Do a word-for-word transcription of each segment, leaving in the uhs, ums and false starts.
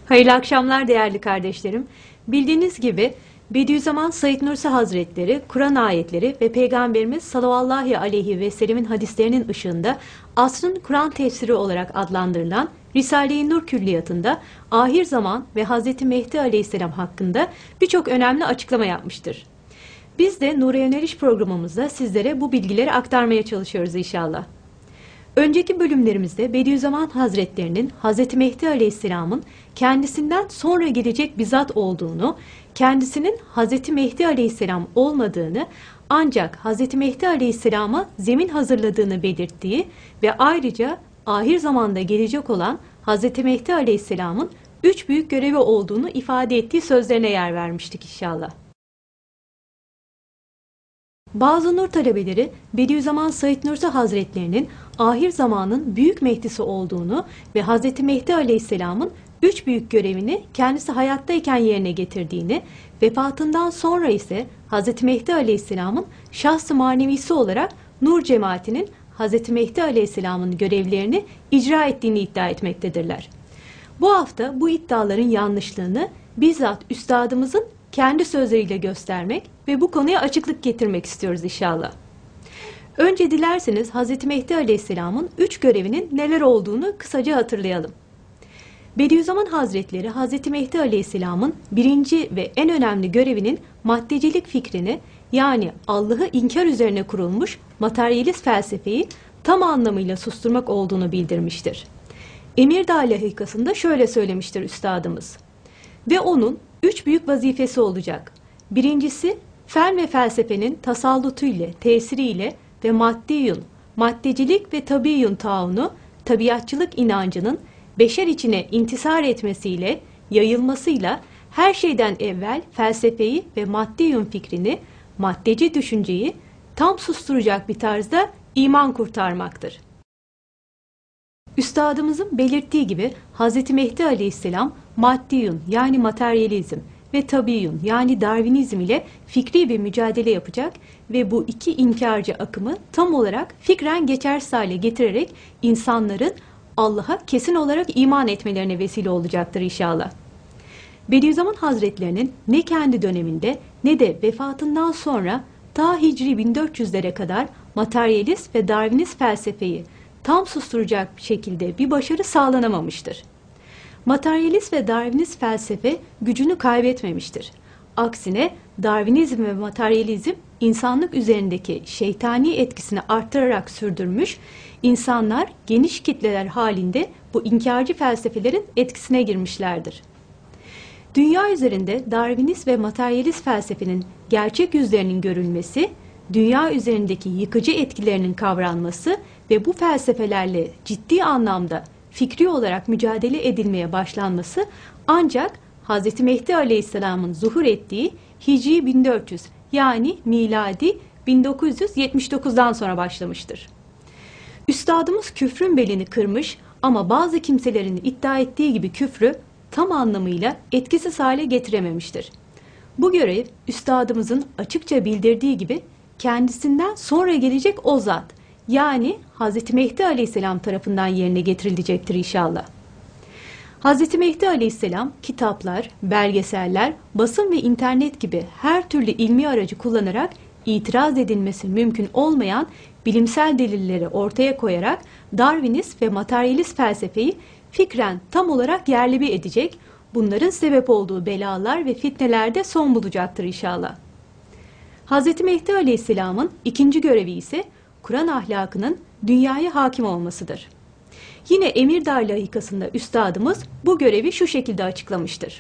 Hayırlı akşamlar değerli kardeşlerim. Bildiğiniz gibi Bediüzzaman Said Nursi Hazretleri, Kur'an ayetleri ve Peygamberimiz sallallahu aleyhi ve sellemin hadislerinin ışığında asrın Kur'an tefsiri olarak adlandırılan Risale-i Nur Külliyatı'nda ahir zaman ve Hazreti Mehdi Aleyhisselam hakkında birçok önemli açıklama yapmıştır. Biz de Nur'a Yöneliş programımızda sizlere bu bilgileri aktarmaya çalışıyoruz inşallah. Önceki bölümlerimizde Bediüzzaman Hazretlerinin Hazreti Mehdi Aleyhisselam'ın kendisinden sonra gelecek bir zat olduğunu, kendisinin Hazreti Mehdi Aleyhisselam olmadığını ancak Hazreti Mehdi Aleyhisselam'a zemin hazırladığını belirttiği ve ayrıca ahir zamanda gelecek olan Hazreti Mehdi Aleyhisselam'ın üç büyük görevi olduğunu ifade ettiği sözlerine yer vermiştik inşallah. Bazı nur talebeleri Bediüzzaman Said Nursi Hazretlerinin ahir zamanın büyük Mehdisi olduğunu ve Hazreti Mehdi Aleyhisselam'ın üç büyük görevini kendisi hayattayken yerine getirdiğini, vefatından sonra ise Hazreti Mehdi Aleyhisselam'ın şahs-ı manevisi olarak Nur cemaatinin Hazreti Mehdi Aleyhisselam'ın görevlerini icra ettiğini iddia etmektedirler. Bu hafta bu iddiaların yanlışlığını bizzat üstadımızın kendi sözleriyle göstermek ve bu konuya açıklık getirmek istiyoruz inşallah. Önce dilerseniz Hazreti Mehdi Aleyhisselam'ın üç görevinin neler olduğunu kısaca hatırlayalım. Bediüzzaman Hazretleri Hazreti Mehdi Aleyhisselam'ın birinci ve en önemli görevinin maddecilik fikrini, yani Allah'ı inkar üzerine kurulmuş materyalist felsefeyi tam anlamıyla susturmak olduğunu bildirmiştir. Emirdağ Lahikası'nda şöyle söylemiştir üstadımız: ve onun üç büyük vazifesi olacak. Birincisi, fen ve felsefenin tasallutuyla, tesiriyle ve maddiyun, maddecilik ve tabiiyun taunu, tabiatçılık inancının beşer içine intisar etmesiyle, yayılmasıyla her şeyden evvel felsefeyi ve maddiyun fikrini, maddeci düşünceyi tam susturacak bir tarzda iman kurtarmaktır. Üstadımızın belirttiği gibi Hazreti Mehdi Aleyhisselam maddiyun, yani materyalizm ve tabiiyun, yani Darwinizm ile fikri bir mücadele yapacak ve bu iki inkarcı akımı tam olarak fikren geçersiz hale getirerek insanların Allah'a kesin olarak iman etmelerine vesile olacaktır inşallah. Bediüzzaman Hazretlerinin ne kendi döneminde ne de vefatından sonra ta Hicri bin dört yüzlere kadar materyalist ve Darwinist felsefeyi tam susturacak şekilde bir başarı sağlanamamıştır. Materyalist ve Darwinist felsefe gücünü kaybetmemiştir. Aksine Darwinizm ve materyalizm insanlık üzerindeki şeytani etkisini arttırarak sürdürmüş, insanlar geniş kitleler halinde bu inkarcı felsefelerin etkisine girmişlerdir. Dünya üzerinde Darwinist ve materyalist felsefenin gerçek yüzlerinin görülmesi, dünya üzerindeki yıkıcı etkilerinin kavranması ve bu felsefelerle ciddi anlamda fikri olarak mücadele edilmeye başlanması ancak Hazreti Mehdi Aleyhisselam'ın zuhur ettiği Hicri bin dört yüz, yani miladi bin dokuz yüz yetmiş dokuzdan sonra başlamıştır. Üstadımız küfrün belini kırmış ama bazı kimselerin iddia ettiği gibi küfrü tam anlamıyla etkisiz hale getirememiştir. Bu görev üstadımızın açıkça bildirdiği gibi kendisinden sonra gelecek o zat, yani Hazreti Mehdi Aleyhisselam tarafından yerine getirilecektir inşallah. Hazreti Mehdi Aleyhisselam kitaplar, belgeseller, basın ve internet gibi her türlü ilmi aracı kullanarak itiraz edilmesi mümkün olmayan bilimsel delilleri ortaya koyarak Darwinist ve materyalist felsefeyi fikren tam olarak yerli bir edecek, bunların sebep olduğu belalar ve fitnelerde son bulacaktır inşallah. Hazreti Mehdi Aleyhisselam'ın ikinci görevi ise Kur'an ahlakının dünyaya hakim olmasıdır. Yine Emirdağ Lahikası'nda üstadımız bu görevi şu şekilde açıklamıştır.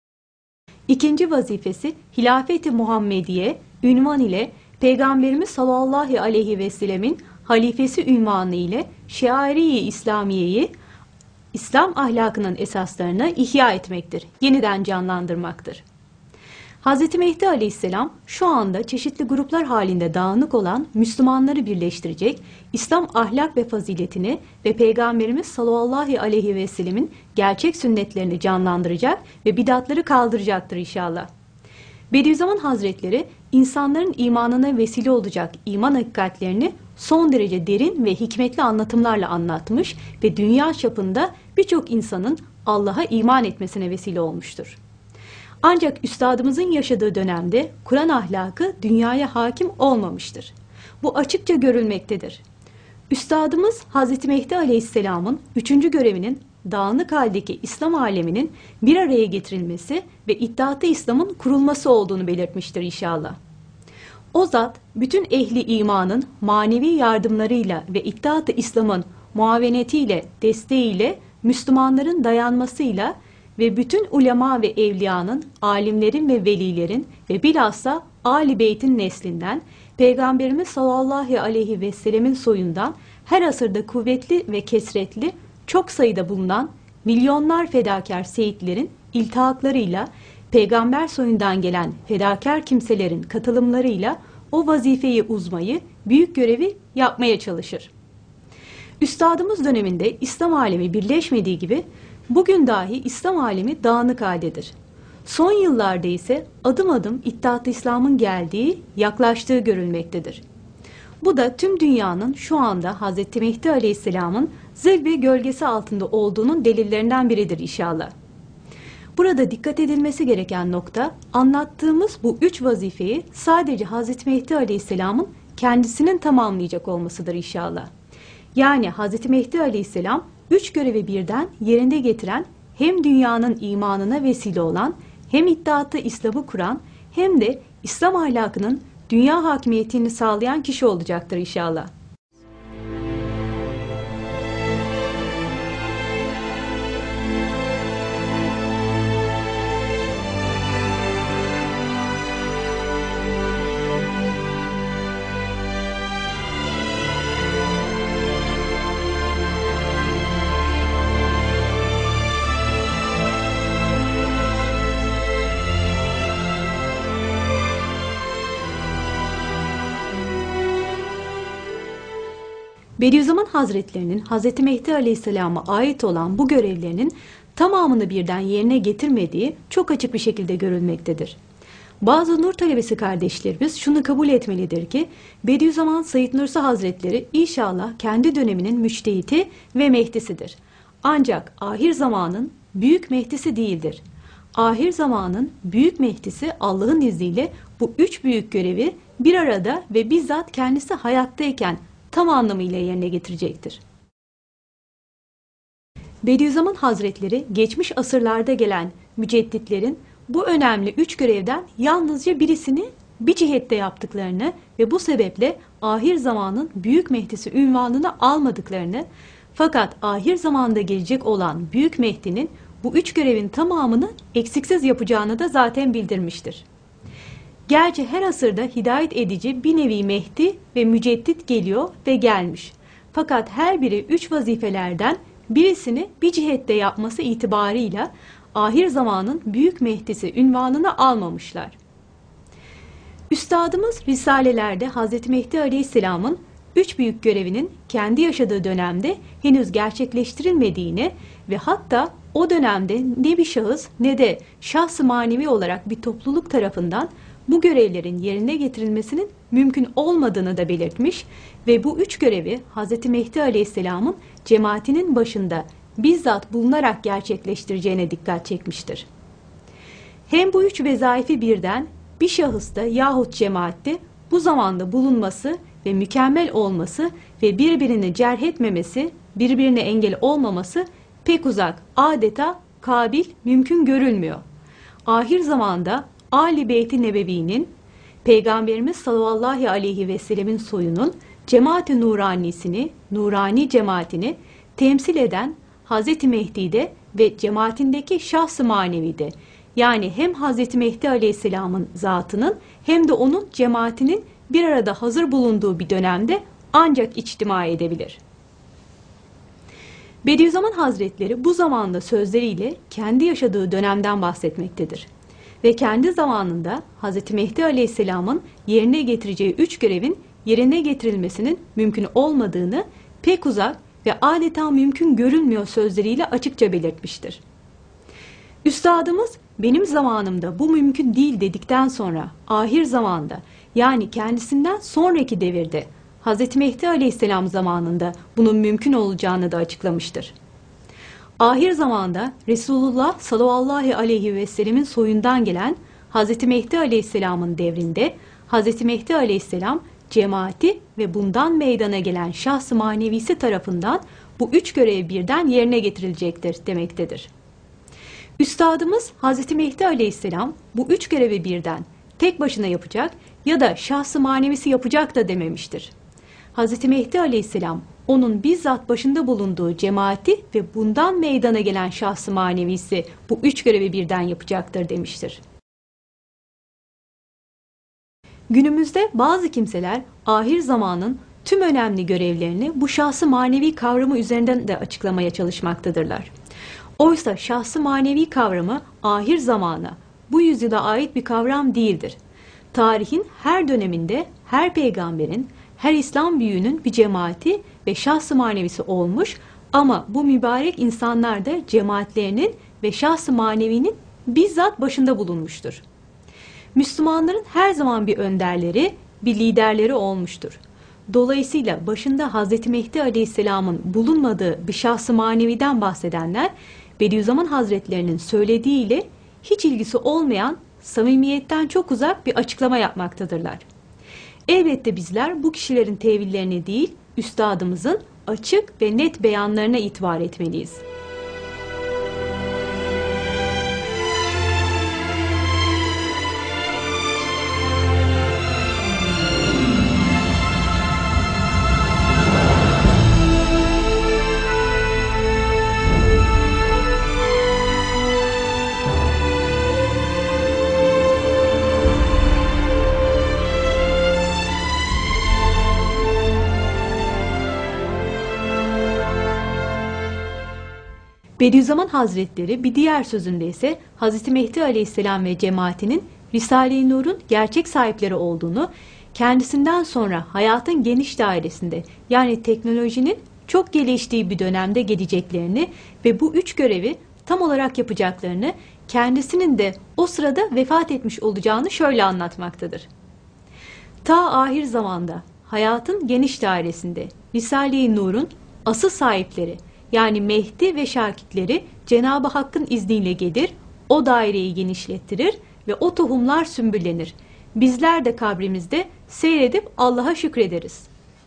İkinci vazifesi Hilafet-i Muhammediye ünvan ile Peygamberimiz sallallahu aleyhi ve sellemin halifesi ünvanı ile şiari-i İslamiye'yi, İslam ahlakının esaslarını ihya etmektir, yeniden canlandırmaktır. Hazreti Mehdi Aleyhisselam şu anda çeşitli gruplar halinde dağınık olan Müslümanları birleştirecek, İslam ahlak ve faziletini ve Peygamberimiz sallallahu aleyhi ve sellemin gerçek sünnetlerini canlandıracak ve bidatları kaldıracaktır inşallah. Bediüzzaman Hazretleri insanların imanına vesile olacak iman hakikatlerini son derece derin ve hikmetli anlatımlarla anlatmış ve dünya çapında birçok insanın Allah'a iman etmesine vesile olmuştur. Ancak üstadımızın yaşadığı dönemde Kur'an ahlakı dünyaya hakim olmamıştır. Bu açıkça görülmektedir. Üstadımız Hazreti Mehdi Aleyhisselam'ın üçüncü görevinin dağınık haldeki İslam aleminin bir araya getirilmesi ve İttihat-ı İslam'ın kurulması olduğunu belirtmiştir inşallah. O zat bütün ehli imanın manevi yardımlarıyla ve İttihat-ı İslam'ın muavenetiyle, desteğiyle, Müslümanların dayanmasıyla ve bütün ulema ve evliyanın, alimlerin ve velilerin ve bilhassa Âl-i Beyt'in neslinden, Peygamberimiz sallallahu aleyhi ve sellemin soyundan her asırda kuvvetli ve kesretli, çok sayıda bulunan milyonlar fedakar seyitlerin iltihaklarıyla, peygamber soyundan gelen fedakar kimselerin katılımlarıyla o vazifeyi uzmayı, büyük görevi yapmaya çalışır. Üstadımız döneminde İslam alemi birleşmediği gibi bugün dahi İslam alemi dağınık haldedir. Son yıllarda ise adım adım İttihat-ı İslam'ın geldiği, yaklaştığı görülmektedir. Bu da tüm dünyanın şu anda Hazreti Mehdi Aleyhisselam'ın zil ve gölgesi altında olduğunun delillerinden biridir inşallah. Burada dikkat edilmesi gereken nokta, anlattığımız bu üç vazifeyi sadece Hazreti Mehdi Aleyhisselam'ın kendisinin tamamlayacak olmasıdır inşallah. Yani Hazreti Mehdi Aleyhisselam üç görevi birden yerinde getiren, hem dünyanın imanına vesile olan, hem İttihat-ı İslam'ı kuran, hem de İslam ahlakının dünya hakimiyetini sağlayan kişi olacaktır inşallah. Bediüzzaman Hazretlerinin Hazreti Mehdi Aleyhisselam'a ait olan bu görevlerinin tamamını birden yerine getirmediği çok açık bir şekilde görülmektedir. Bazı nur talebesi kardeşlerimiz şunu kabul etmelidir ki Bediüzzaman Said Nursi Hazretleri inşallah kendi döneminin müçtehiti ve mehdisidir. Ancak ahir zamanın büyük mehdisi değildir. Ahir zamanın büyük mehdisi Allah'ın izniyle bu üç büyük görevi bir arada ve bizzat kendisi hayattayken tam anlamıyla yerine getirecektir. Bediüzzaman Hazretleri geçmiş asırlarda gelen mücedditlerin bu önemli üç görevden yalnızca birisini bir cihette yaptıklarını ve bu sebeple ahir zamanın büyük mehdisi ünvanını almadıklarını, fakat ahir zamanda gelecek olan büyük mehdinin bu üç görevin tamamını eksiksiz yapacağını da zaten bildirmiştir. Gerçi her asırda hidayet edici bir nevi Mehdi ve müceddit geliyor ve gelmiş. Fakat her biri üç vazifelerden birisini bir cihette yapması itibarıyla ahir zamanın büyük Mehdisi ünvanını almamışlar. Üstadımız Risalelerde Hazreti Mehdi Aleyhisselam'ın üç büyük görevinin kendi yaşadığı dönemde henüz gerçekleştirilmediğini ve hatta o dönemde ne bir şahıs ne de şahs-ı manevi olarak bir topluluk tarafından bu görevlerin yerine getirilmesinin mümkün olmadığını da belirtmiş ve bu üç görevi Hazreti Mehdi Aleyhisselam'ın cemaatinin başında bizzat bulunarak gerçekleştireceğine dikkat çekmiştir. Hem bu üç vezaifi birden bir şahısta yahut cemaatte bu zamanda bulunması ve mükemmel olması ve birbirini cerh etmemesi, birbirine engel olmaması pek uzak, adeta kabil, mümkün görülmüyor. Ahir zamanda Âl-i Beyt-i Nebevi'nin, Peygamberimiz sallallahu aleyhi ve sellemin soyunun cemaat-i nuranisini, nurani cemaatini temsil eden Hazreti Mehdi'de ve cemaatindeki şahs-ı manevide, yani hem Hazreti Mehdi Aleyhisselam'ın zatının hem de onun cemaatinin bir arada hazır bulunduğu bir dönemde ancak içtima edebilir. Bediüzzaman Hazretleri bu zamanda sözleriyle kendi yaşadığı dönemden bahsetmektedir. Ve kendi zamanında Hazreti Mehdi Aleyhisselam'ın yerine getireceği üç görevin yerine getirilmesinin mümkün olmadığını pek uzak ve adeta mümkün görünmüyor sözleriyle açıkça belirtmiştir. Üstadımız benim zamanımda bu mümkün değil dedikten sonra ahir zamanda, yani kendisinden sonraki devirde Hazreti Mehdi Aleyhisselam zamanında bunun mümkün olacağını da açıklamıştır. Ahir zamanda Resulullah sallallahu aleyhi ve sellemin soyundan gelen Hazreti Mehdi aleyhisselamın devrinde Hazreti Mehdi aleyhisselam cemaati ve bundan meydana gelen şahs-ı manevisi tarafından bu üç görev birden yerine getirilecektir demektedir. Üstadımız Hazreti Mehdi aleyhisselam bu üç görevi birden tek başına yapacak ya da şahs-ı manevisi yapacak da dememiştir. Hazreti Mehdi aleyhisselam onun bizzat başında bulunduğu cemaati ve bundan meydana gelen şahs-ı manevisi bu üç görevi birden yapacaktır demiştir. Günümüzde bazı kimseler ahir zamanın tüm önemli görevlerini bu şahs-ı manevi kavramı üzerinden de açıklamaya çalışmaktadırlar. Oysa şahs-ı manevi kavramı ahir zamana, bu yüzyıla ait bir kavram değildir. Tarihin her döneminde her peygamberin, her İslam büyüğünün bir cemaati ve şahs-ı manevisi olmuş ama bu mübarek insanlar da cemaatlerinin ve şahs-ı manevinin bizzat başında bulunmuştur. Müslümanların her zaman bir önderleri, bir liderleri olmuştur. Dolayısıyla başında Hazreti Mehdi Aleyhisselam'ın bulunmadığı bir şahs-ı maneviden bahsedenler, Bediüzzaman Hazretlerinin söylediğiyle hiç ilgisi olmayan, samimiyetten çok uzak bir açıklama yapmaktadırlar. Elbette bizler bu kişilerin tevillerini değil, üstadımızın açık ve net beyanlarına itibar etmeliyiz. Bediüzzaman Hazretleri bir diğer sözünde ise Hazreti Mehdi Aleyhisselam ve cemaatinin Risale-i Nur'un gerçek sahipleri olduğunu, kendisinden sonra hayatın geniş dairesinde yani teknolojinin çok geliştiği bir dönemde geleceklerini ve bu üç görevi tam olarak yapacaklarını, kendisinin de o sırada vefat etmiş olacağını şöyle anlatmaktadır. Ta ahir zamanda hayatın geniş dairesinde Risale-i Nur'un asıl sahipleri yani Mehdi ve şakitleri Cenab-ı Hakk'ın izniyle gelir, o daireyi genişlettirir ve o tohumlar sümbüllenir. Bizler de kabrimizde seyredip Allah'a şükrederiz.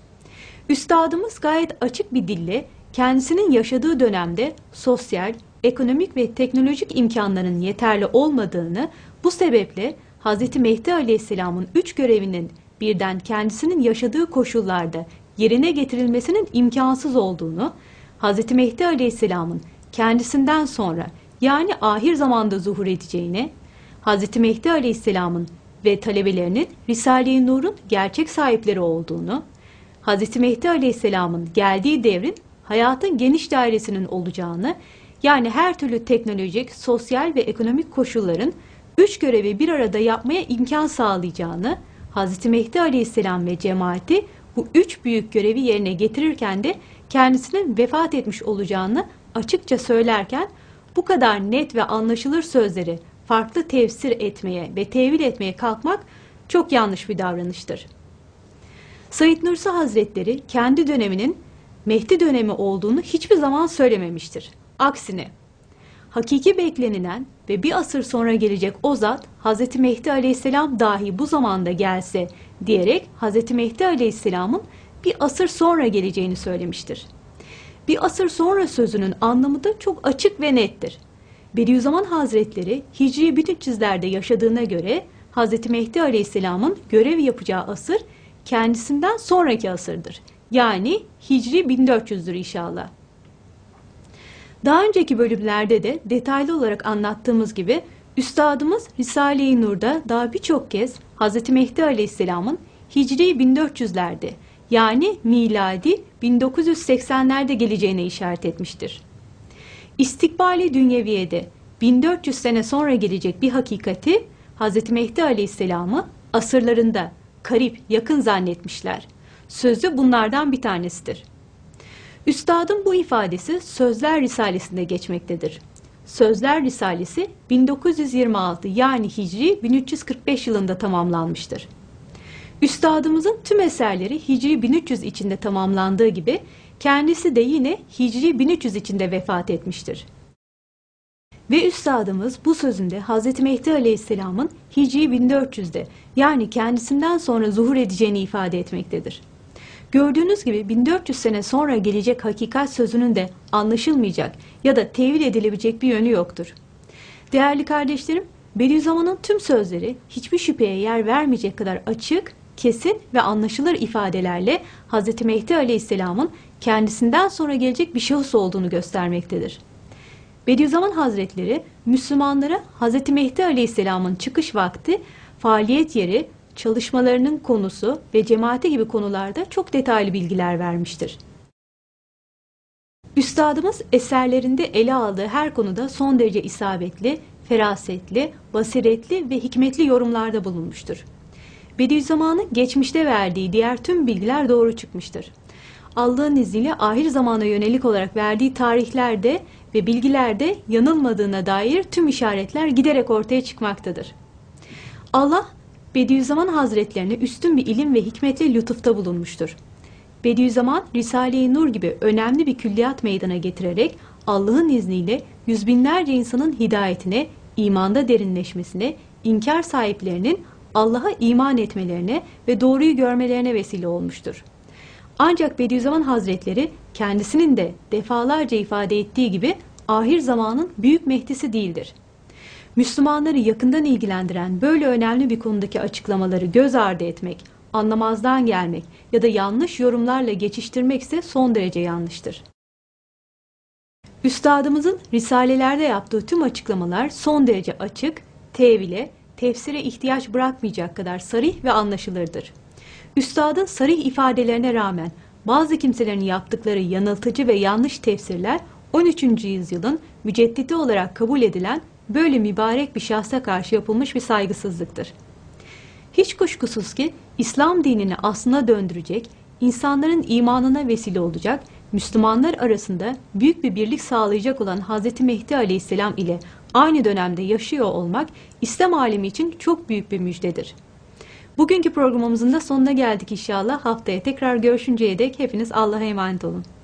Üstadımız gayet açık bir dille kendisinin yaşadığı dönemde sosyal, ekonomik ve teknolojik imkanların yeterli olmadığını, bu sebeple Hz. Mehdi Aleyhisselam'ın üç görevinin birden kendisinin yaşadığı koşullarda yerine getirilmesinin imkansız olduğunu, Hz. Mehdi Aleyhisselam'ın kendisinden sonra yani ahir zamanda zuhur edeceğine, Hz. Mehdi Aleyhisselam'ın ve talebelerinin Risale-i Nur'un gerçek sahipleri olduğunu, Hz. Mehdi Aleyhisselam'ın geldiği devrin hayatın geniş dairesinin olacağını, yani her türlü teknolojik, sosyal ve ekonomik koşulların üç görevi bir arada yapmaya imkan sağlayacağını, Hz. Mehdi Aleyhisselam ve cemaati bu üç büyük görevi yerine getirirken de kendisinin vefat etmiş olacağını açıkça söylerken, bu kadar net ve anlaşılır sözleri farklı tefsir etmeye ve tevil etmeye kalkmak çok yanlış bir davranıştır. Said Nursi Hazretleri kendi döneminin Mehdi dönemi olduğunu hiçbir zaman söylememiştir. Aksine, hakiki beklenilen ve bir asır sonra gelecek o zat Hz. Mehdi Aleyhisselam dahi bu zamanda gelse diyerek Hz. Mehdi Aleyhisselam'ın bir asır sonra geleceğini söylemiştir. Bir asır sonra sözünün anlamı da çok açık ve nettir. Bediüzzaman Hazretleri Hicri bin üç yüzlerde yaşadığına göre Hz. Mehdi Aleyhisselam'ın görev yapacağı asır kendisinden sonraki asırdır. Yani Hicri bin dört yüzdür inşallah. Daha önceki bölümlerde de detaylı olarak anlattığımız gibi Üstadımız Risale-i Nur'da daha birçok kez Hz. Mehdi Aleyhisselam'ın Hicri bin dört yüzlerde yani miladi bin dokuz yüz seksenlerde geleceğine işaret etmiştir. İstikbali dünyeviyede bin dört yüz sene sonra gelecek bir hakikati Hz. Mehdi Aleyhisselam'ı asırlarında karip, yakın zannetmişler. Sözü bunlardan bir tanesidir. Üstadın bu ifadesi Sözler Risalesi'nde geçmektedir. Sözler Risalesi bin dokuz yüz yirmi altı yani Hicri bin üç yüz kırk beş yılında tamamlanmıştır. Üstadımızın tüm eserleri Hicri bin üç yüz içinde tamamlandığı gibi Kendisi de yine Hicri bin üç yüz içinde vefat etmiştir. Ve Üstadımız bu sözünde Hz. Mehdi Aleyhisselam'ın Hicri bin dört yüzde yani kendisinden sonra zuhur edeceğini ifade etmektedir. Gördüğünüz gibi bin dört yüz sene sonra gelecek hakikat sözünün de anlaşılmayacak ya da tevil edilebilecek bir yönü yoktur. Değerli kardeşlerim, Bediüzzaman'ın tüm sözleri hiçbir şüpheye yer vermeyecek kadar açık, kesin ve anlaşılır ifadelerle Hz. Mehdi Aleyhisselam'ın kendisinden sonra gelecek bir şahıs olduğunu göstermektedir. Bediüzzaman Hazretleri, Müslümanlara Hz. Mehdi Aleyhisselam'ın çıkış vakti, faaliyet yeri, çalışmalarının konusu ve cemaati gibi konularda çok detaylı bilgiler vermiştir. Üstadımız eserlerinde ele aldığı her konuda son derece isabetli, ferasetli, basiretli ve hikmetli yorumlarda bulunmuştur. Bediüzzaman'ın geçmişte verdiği diğer tüm bilgiler doğru çıkmıştır. Allah'ın izniyle ahir zamana yönelik olarak verdiği tarihlerde ve bilgilerde yanılmadığına dair tüm işaretler giderek ortaya çıkmaktadır. Allah, Bediüzzaman Hazretlerine üstün bir ilim ve hikmetle lütufta bulunmuştur. Bediüzzaman, Risale-i Nur gibi önemli bir külliyat meydana getirerek Allah'ın izniyle yüz binlerce insanın hidayetine, imanda derinleşmesine, inkar sahiplerinin Allah'a iman etmelerine ve doğruyu görmelerine vesile olmuştur. Ancak Bediüzzaman Hazretleri kendisinin de defalarca ifade ettiği gibi ahir zamanın büyük Mehdisi değildir. Müslümanları yakından ilgilendiren böyle önemli bir konudaki açıklamaları göz ardı etmek, anlamazdan gelmek ya da yanlış yorumlarla geçiştirmek ise son derece yanlıştır. Üstadımızın risalelerde yaptığı tüm açıklamalar son derece açık, tevile, tefsire ihtiyaç bırakmayacak kadar sarih ve anlaşılırdır. Üstadın sarih ifadelerine rağmen bazı kimselerin yaptıkları yanıltıcı ve yanlış tefsirler on üçüncü yüzyılın müceddidi olarak kabul edilen böyle mübarek bir şahsa karşı yapılmış bir saygısızlıktır. Hiç kuşkusuz ki İslam dinini aslına döndürecek, insanların imanına vesile olacak, Müslümanlar arasında büyük bir birlik sağlayacak olan Hz. Mehdi Aleyhisselam ile aynı dönemde yaşıyor olmak İslam alemi için çok büyük bir müjdedir. Bugünkü programımızın da sonuna geldik inşallah. Haftaya tekrar görüşünceye dek hepiniz Allah'a emanet olun.